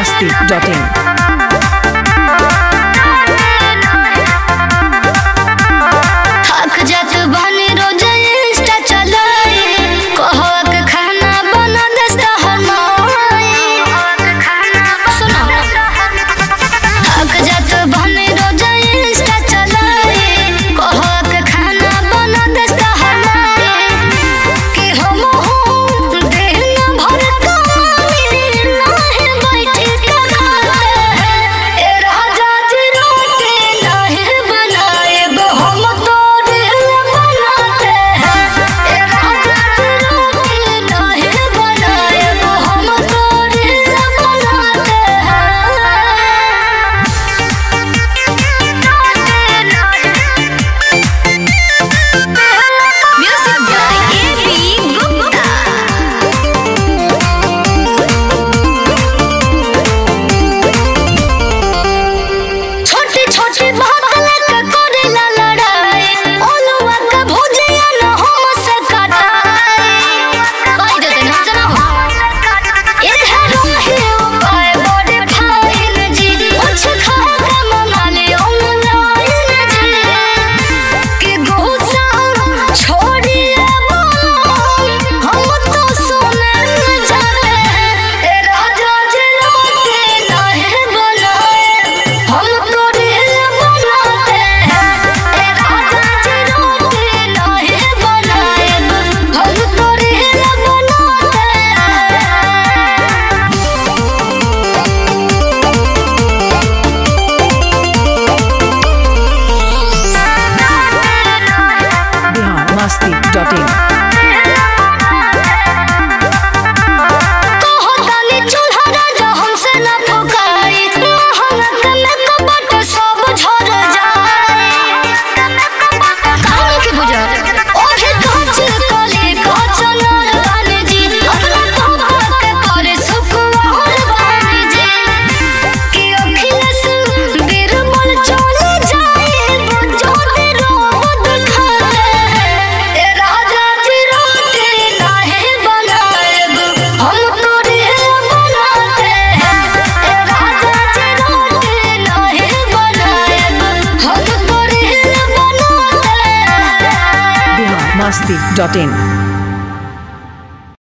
biharmasti.in थक जात बने रोज इंस्टा चलाए कहवा के खाना बना दस्ता हमारे सुनो थक जात बने रोज इंस्टा चलाए कहवा के खाना बना दस्ता हमारे कि हम हो दिन भर कमाई नाहे बैठे के खाते ए राजा जी रोटी नाहे बनाए हम तो दिल बनाते हैं ए राजा जी रोटी नाहे बनाए हम तो दिल बनाते हैं म्यूजिक बाय एबी गुप्ता छोटी छोटी बात लेके करेला लड़ाई ओलुआ के भुजिया न हमसे कटाई कह देते ना सुना हो इधर रहे उपाय बड़े फाइन जी कुछ खा के मंगा ले ऑनलाइन जी कि गुस्सा छोड़िए हम तो सुने जाते हैं ए राजा जी रोटी नाहे बनाए हम तो दिल बनाते हैं ए राजा जी रोटी नाहे बनाए हम तो दिल बनाते biharmasti.in कहतानी चूल्हा राजा हमसे न फुकाई महंगा में कपट सब झड़ जाए कहानी के बुझा ओ भी कांच कली कांचनर बानी जी अपना पापा के करे सुकुवार बानी जी कि अखिलेश बीरबल चले जाए जोते रोड खाते हैं ए राजा जी रोटी नाहे बनाए हम तो दिल बनाते हैं ए राजा जी रोटी नाहे बनाए हम तो दिल बनाते हैं biharmasti.in